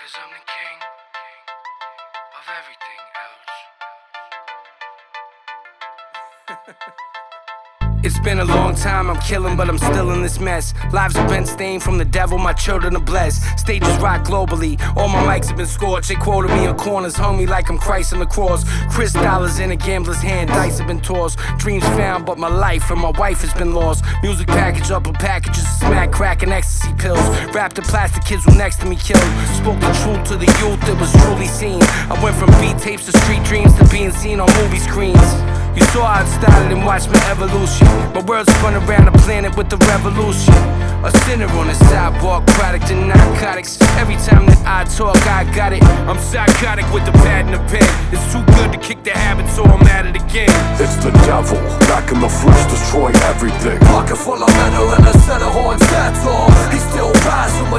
'Cause I'm the king of everything else. It's been a long time, I'm killing, but I'm still in this mess. Lives have been stained from the devil, my children are blessed. Stages rock globally, all my mics have been scorched. They quoted me in corners, hung me like I'm Christ on the cross. Chris dollars in a gambler's hand, dice have been tossed. Dreams found, but my life and my wife has been lost. Music package up in packages, smack, crack, and ecstasy pills. Wrapped in plastic, kids who next to me killed. Spoke the truth to the youth that was truly seen. I went from beat tapes to street dreams to being seen on movie screens. You saw how it started and watched my evolution. My world spun around the planet with the revolution. A sinner on the sidewalk, product of narcotics. Every time that I talk, I got it. I'm psychotic with the pad and the pen. It's too good to kick the habit, so I'm at it again. It's the devil, back in the flesh, destroying everything. Pocket full of metal and a set of horns, that's all. He still rides from a